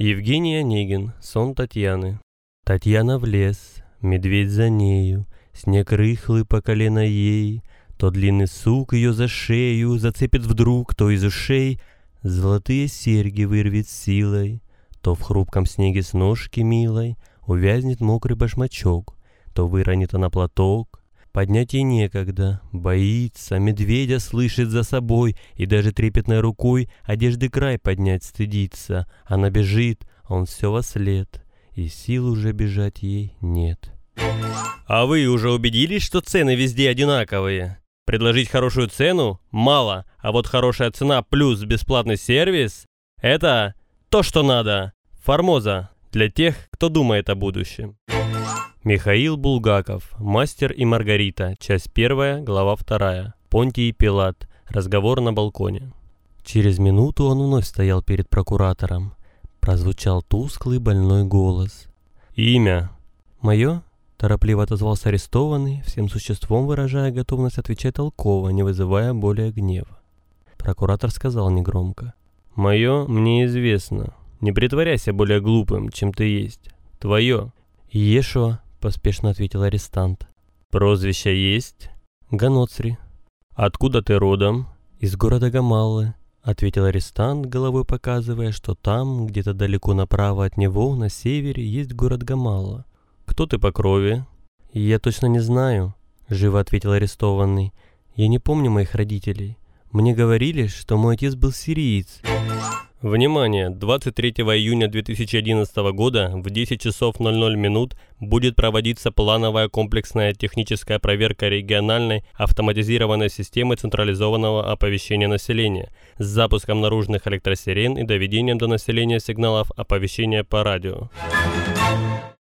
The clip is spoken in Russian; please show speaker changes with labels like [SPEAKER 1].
[SPEAKER 1] Евгений Онегин. Сон Татьяны. Татьяна в лес, медведь за нею, снег рыхлый по колено ей, то длинный сук ее за шею зацепит вдруг, то из ушей золотые серьги вырвет силой, то в хрупком снеге с ножки милой увязнет мокрый башмачок, то выронит она платок. Поднять ей некогда, боится, медведя слышит за собой, и даже трепетной рукой одежды край поднять стыдится. Она бежит, а он все вослед, и сил уже бежать ей нет. А вы уже убедились, что цены везде одинаковые? Предложить хорошую цену – мало, а вот хорошая цена плюс бесплатный сервис – это то, что надо. Формоза для тех, кто думает о будущем. Михаил Булгаков. Мастер и Маргарита. Часть 1, глава 2. Понтий Пилат. Разговор на балконе. Через минуту он вновь стоял перед прокуратором. Прозвучал тусклый больной голос. «Имя?» «Мое?» – торопливо отозвался арестованный, всем существом выражая готовность отвечать толково, не вызывая более гнева. Прокуратор сказал негромко. «Мое мне известно. Не притворяйся более глупым, чем ты есть. Твое». «Ешуа», — поспешно ответил арестант. «Прозвище есть?» «Ганоцри». «Откуда ты родом?» «Из города Гамаллы», — ответил арестант, головой показывая, что там, где-то далеко направо от него, на севере, есть город Гамалла. «Кто ты по крови?» «Я точно не знаю», — живо ответил арестованный. «Я не помню моих родителей. Мне говорили, что мой отец был сириец». Внимание! 23 июня 2011 года в 10 часов 00 минут будет проводиться плановая комплексная техническая проверка региональной автоматизированной системы централизованного оповещения населения с запуском наружных электросирен и доведением до населения сигналов оповещения по радио.